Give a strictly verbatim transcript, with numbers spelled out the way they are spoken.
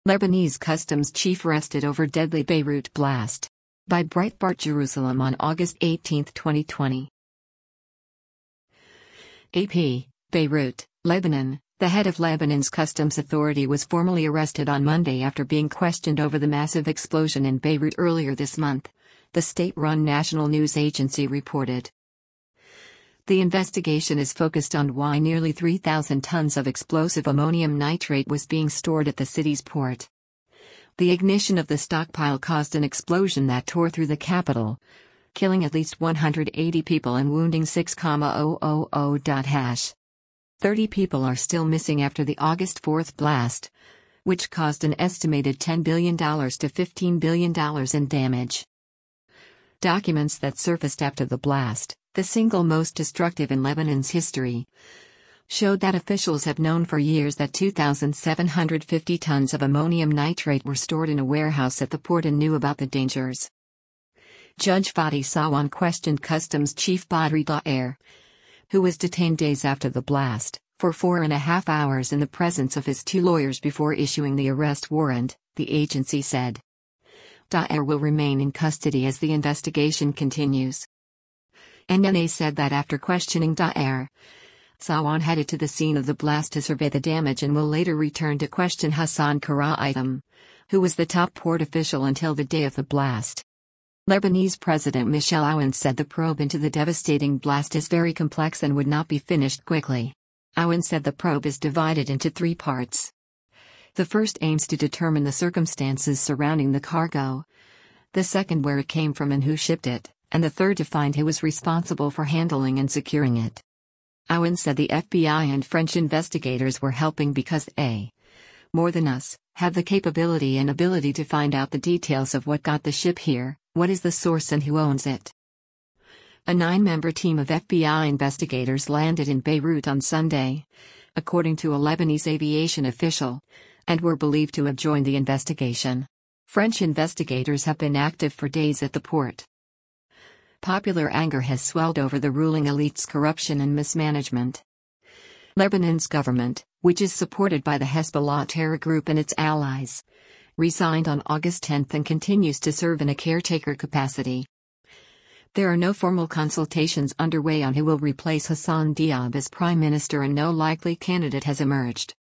Lebanese customs chief arrested over deadly Beirut blast. By Breitbart Jerusalem on August eighteenth, twenty twenty. A P, Beirut, Lebanon. The head of Lebanon's customs authority was formally arrested on Monday after being questioned over the massive explosion in Beirut earlier this month, the state-run national news agency reported. The investigation is focused on why nearly three thousand tons of explosive ammonium nitrate was being stored at the city's port. The ignition of the stockpile caused an explosion that tore through the capital, killing at least one hundred eighty people and wounding six thousand. thirty people are still missing after the August fourth blast, which caused an estimated ten billion dollars to fifteen billion dollars in damage. Documents that surfaced after the blast, the single most destructive in Lebanon's history, showed that officials have known for years that two thousand seven hundred fifty tons of ammonium nitrate were stored in a warehouse at the port and knew about the dangers. Judge Fadi Sawan questioned Customs Chief Badri Daer, who was detained days after the blast, for four and a half hours in the presence of his two lawyers before issuing the arrest warrant, the agency said. Daer will remain in custody as the investigation continues. N N A said that after questioning Daer, Sawan headed to the scene of the blast to survey the damage and will later return to question Hassan Kara'itam, who was the top port official until the day of the blast. Lebanese President Michel Aoun said the probe into the devastating blast is very complex and would not be finished quickly. Aoun said the probe is divided into three parts. The first aims to determine the circumstances surrounding the cargo, the second where it came from and who shipped it, and the third to find who was responsible for handling and securing it. Aoun said the F B I and French investigators were helping because they, more than us, have the capability and ability to find out the details of what got the ship here, what is the source and who owns it. A nine-member team of F B I investigators landed in Beirut on Sunday, according to a Lebanese aviation official, and were believed to have joined the investigation. French investigators have been active for days at the port. Popular anger has swelled over the ruling elite's corruption and mismanagement. Lebanon's government, which is supported by the Hezbollah terror group and its allies, resigned on August tenth and continues to serve in a caretaker capacity. There are no formal consultations underway on who will replace Hassan Diab as prime minister and no likely candidate has emerged.